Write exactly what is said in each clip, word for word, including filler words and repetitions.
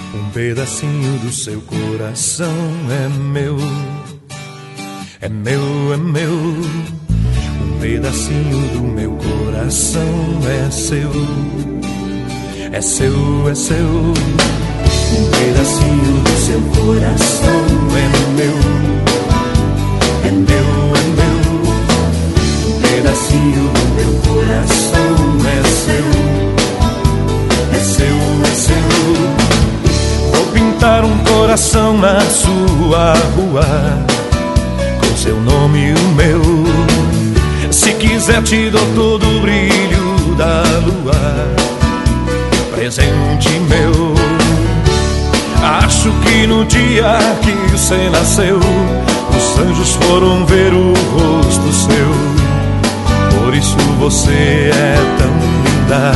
Um pedacinho do seu coração é meu, é meu, é meu. Um pedacinho do meu coração é seu, é seu, é seu. Um pedacinho do seu coração é meu, é meu, é meu. Um pedacinho do meu coração é seu, é seu, é seu. Vou pintar um coração na sua rua, com seu nome e o meu. Se quiser te dou todo o brilho da lua, presente meu. Acho que no dia que você nasceu, os anjos foram ver o rosto seu. Por isso você é tão linda.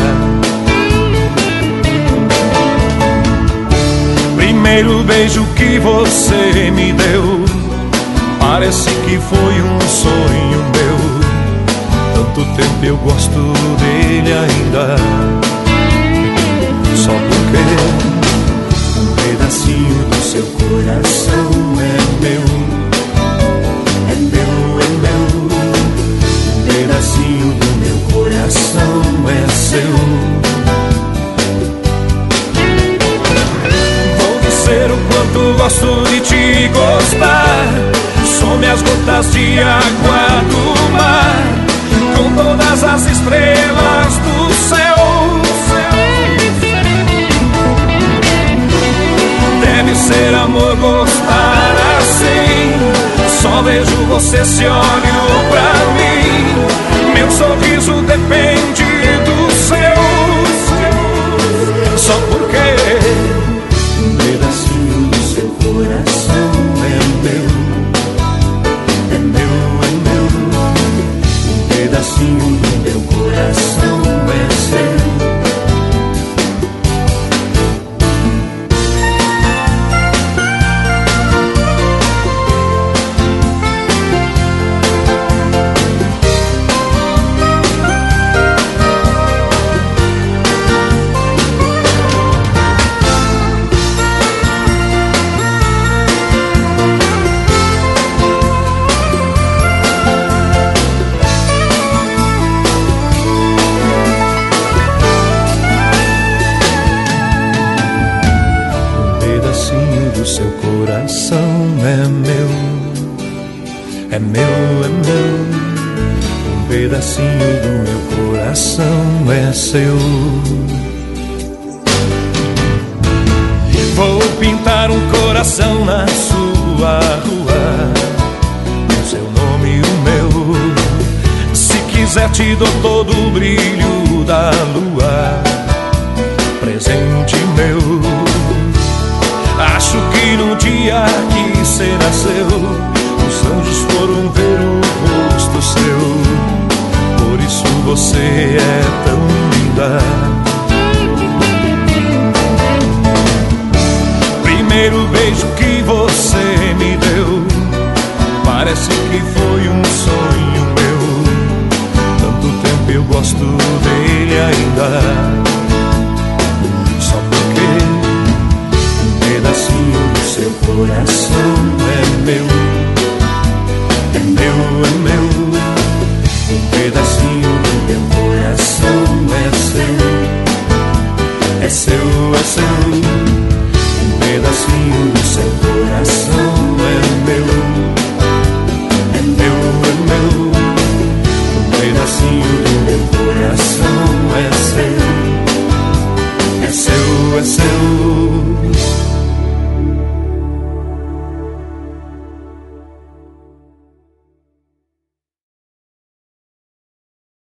Primeiro beijo que você me deu, parece que foi um sonho meu. Tanto tempo eu gosto dele ainda, só porque um pedacinho do seu coração é meu, é meu, é meu. Um pedacinho do meu coração é seu. Vou dizer o quanto gosto de te gostar. Some as gotas de água do mar, com todas as estrelas do céu. Deve ser amor gostar assim. Só vejo você se olhou pra mim. Meu sorriso depende do seu. Só porque um pedacinho do seu coração é meu, é meu, é meu. Um pedacinho do meu coração é seu. Seu coração é meu, é meu, é meu. Um pedacinho do meu coração é seu. Vou pintar um coração na sua rua, com seu nome e o meu. Se quiser te dou todo o brilho da lua, presente meu. Acho que no dia que cê nasceu, os anjos foram ver o rosto seu. Por isso você é tão linda. Primeiro beijo que você me deu, parece que foi um sonho meu. Tanto tempo eu gosto dele ainda.